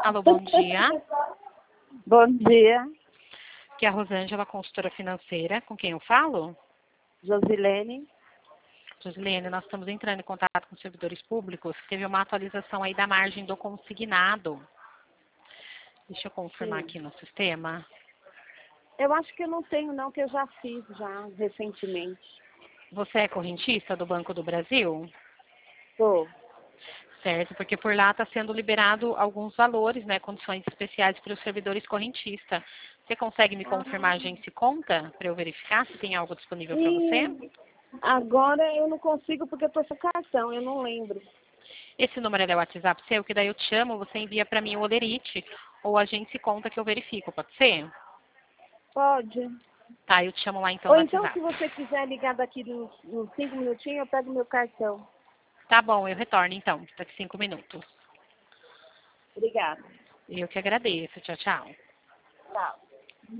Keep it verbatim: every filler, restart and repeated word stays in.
Alô, bom dia. Bom dia, Aqui é a Rosângela, consultora financeira. Com quem eu falo? Josilene. Josilene, nós estamos entrando em contato com servidores públicos. Teve uma atualização aí da margem do consignado. Deixa eu confirmar Sim. aqui no sistema. Eu acho que eu não tenho não, que eu já fiz já recentemente. Você é correntista do Banco do Brasil? Tô. Certo, porque por lá está sendo liberado alguns valores, né, condições especiais para os servidores correntistas. Você consegue me confirmar a Ah, agência e conta para eu verificar se tem algo disponível para você? e agora eu não consigo porque eu tô sem cartão, eu não lembro. Esse número é o WhatsApp seu, que daí eu te chamo, você envia para mim o olerite ou a agência e conta que eu verifico, pode ser? Pode. Tá, eu te chamo lá então Ou no então, se WhatsApp. você quiser ligar daqui uns, uns cinco minutinhos, eu pego meu cartão. Tá bom, eu retorno então, daqui cinco minutos. Obrigada. Eu que agradeço. Tchau, tchau. Tchau.